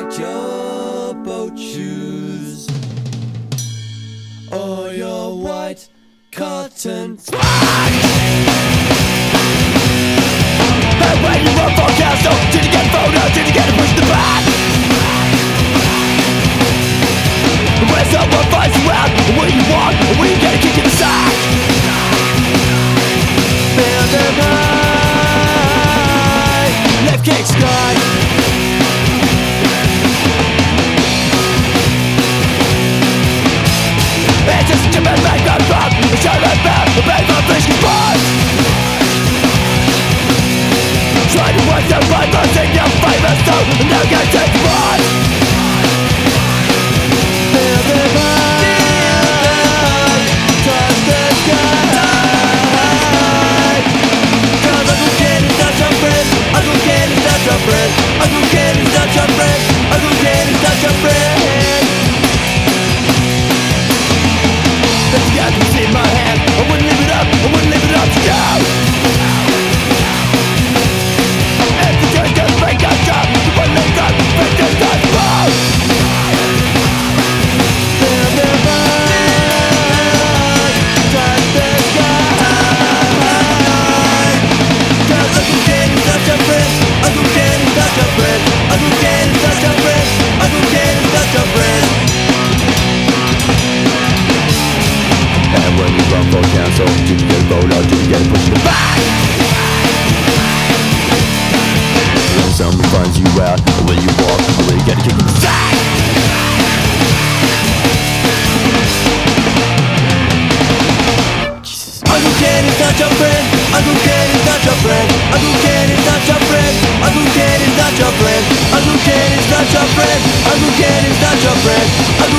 like your boat shoes or your white cotton flag. And when you run for council, did you get voted, did you get to push the back? When someone finds you out, what do you want, what do you get to kick in the sack? Build them high, left kick sky. It's just a man like a drop, a shot at back, a bag of fish can bust. Try to watch the fight, but take your famous soul, and now get take one. Build them high, touch the sky. Cause Uncle Ken is not your friend, Uncle Ken is not your friend, Uncle Ken is not your friend, Uncle Ken is not your friend. That you got this in my hand, I wouldn't leave it up, I wouldn't leave it up to you. If you just break your job, you wouldn't leave up, break your touch both. Build them high, touch the sky. Cause Uncle Ken is not your friend, Uncle Ken is not your friend, Uncle Ken is not your friend, Uncle Ken is not your friend. And when you run for council, did you get a vote or did you get a push in the back? When someone finds you out, or will you walk, or will you get a kick in the sack? Jesus. Uncle Ken is not your friend, Uncle Ken is not your friend, Uncle Ken is not your friend, Uncle Ken is not your friend, Uncle Ken is not your friend, Uncle Ken is not your friend.